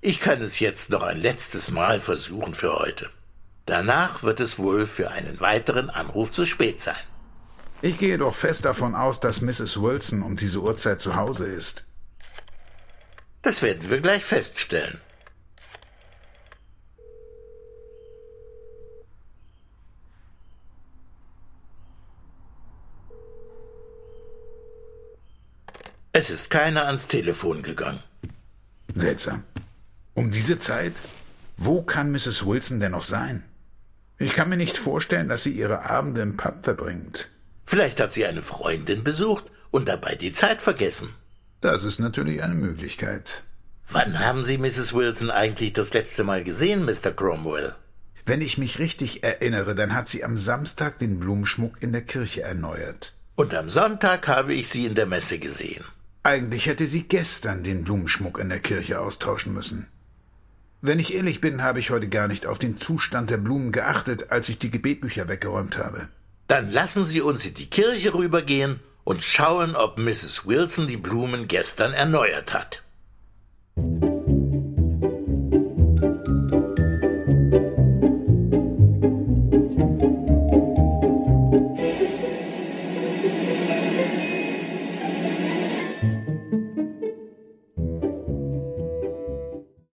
Ich kann es jetzt noch ein letztes Mal versuchen für heute. Danach wird es wohl für einen weiteren Anruf zu spät sein. Ich gehe doch fest davon aus, dass Mrs. Wilson um diese Uhrzeit zu Hause ist. Das werden wir gleich feststellen. Es ist keiner ans Telefon gegangen. Seltsam. Um diese Zeit? Wo kann Mrs. Wilson denn noch sein? Ich kann mir nicht vorstellen, dass sie ihre Abende im Pub verbringt. Vielleicht hat sie eine Freundin besucht und dabei die Zeit vergessen. Das ist natürlich eine Möglichkeit. Wann haben Sie Mrs. Wilson eigentlich das letzte Mal gesehen, Mr. Cromwell? Wenn ich mich richtig erinnere, dann hat sie am Samstag den Blumenschmuck in der Kirche erneuert. Und am Sonntag habe ich sie in der Messe gesehen. Eigentlich hätte sie gestern den Blumenschmuck in der Kirche austauschen müssen. Wenn ich ehrlich bin, habe ich heute gar nicht auf den Zustand der Blumen geachtet, als ich die Gebetbücher weggeräumt habe. Dann lassen Sie uns in die Kirche rübergehen und schauen, ob Mrs. Wilson die Blumen gestern erneuert hat.